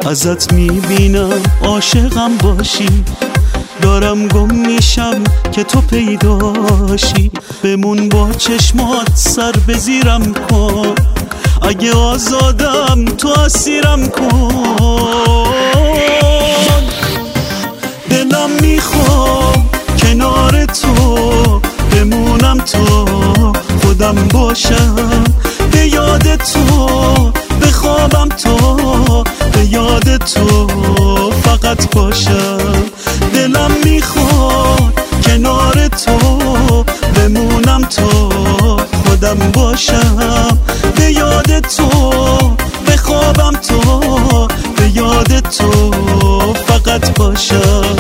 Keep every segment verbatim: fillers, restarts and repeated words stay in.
ازت میبینم عاشقم باشی، دارم گم میشم که تو پیداشی. بمون با چشمات سر بزیرم کن، اگه آزادم تو اسیرم کن. دلم میخوام کنار تو بمونم تا خودم باشم، به یاد تو بخوابم تا به یاد تو فقط باشم. دلم میخواد کنار تو بمونم تا خودم باشم، به یاد تو بخوابم تا به یاد تو فقط باشم.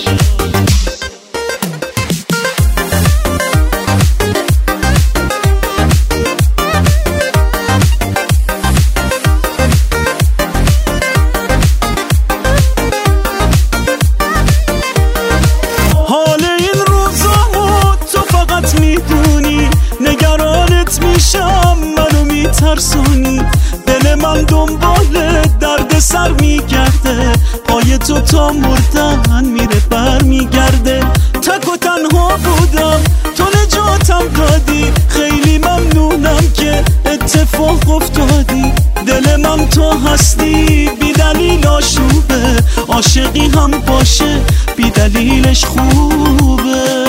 نگرانت میشم منو میترسونی، دل من دنبال درد سر میگرده، پای تو تا مردن میره بر میگرده. تک و تنها بودم تو نجاتم دادی، خیلی ممنونم که اتفاق افتادی. دل من تو هستی بی دلیل آشوبه، عاشقی هم باشه بی دلیلش خوبه.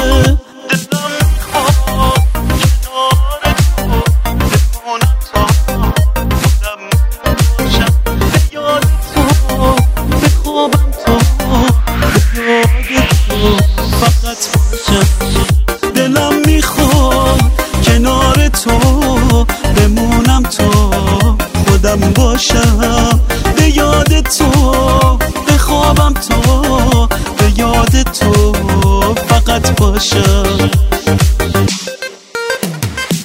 دلم میخواد کنار تو بمونم تا خودم باشم، به یاد تو بخوابم تا به یاد تو فقط باشم.